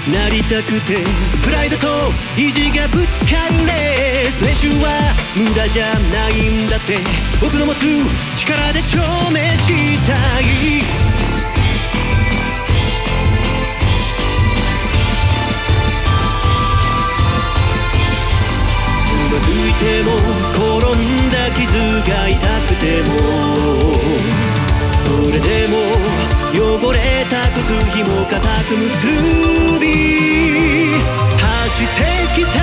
なりたくてプライドと意地がぶつかるレース、練習は無駄じゃないんだって、僕の持つ力で証明したい。つまずいても転んだ傷が痛くても、それでも汚れた靴ひも固く結び走ってきた。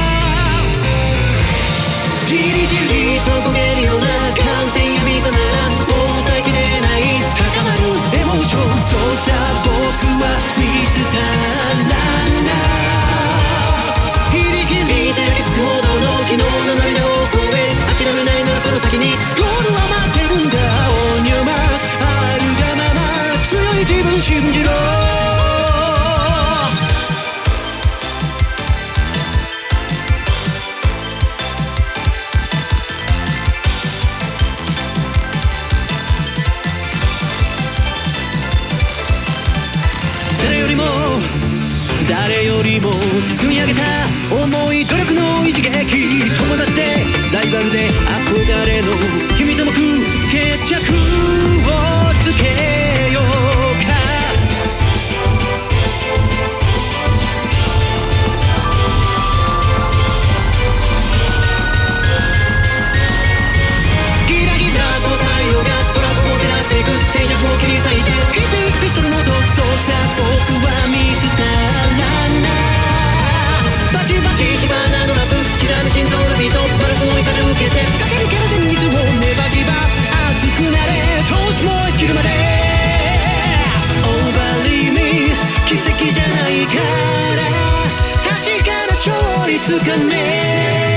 じりじりと焦げるような感性指とならもう抑えきれない高まるエモーション、そうさ僕はミスターランナー。ギリギリで焼き付くほどの昨日の涙を超え、諦めないならその先にゴールは待ってるんだ。On your mark、あるがまま強い自分信じろ。誰よりも積み上げた重い努力の一撃、友達でライバルで憧れの君と僕決着をつけようか。ギラギラと太陽がトラックを照らしていく、静寂を切り裂いてヒッピークピストルの音、そうさ僕はミスターバチバチ火花のラップ、刻む心臓がビート、バランスの痛手を受けてかけるケロセン水をネバギバ熱くなれ闘志燃え尽きるまで。 Overleave me 奇跡じゃないから確かな勝利つかめ。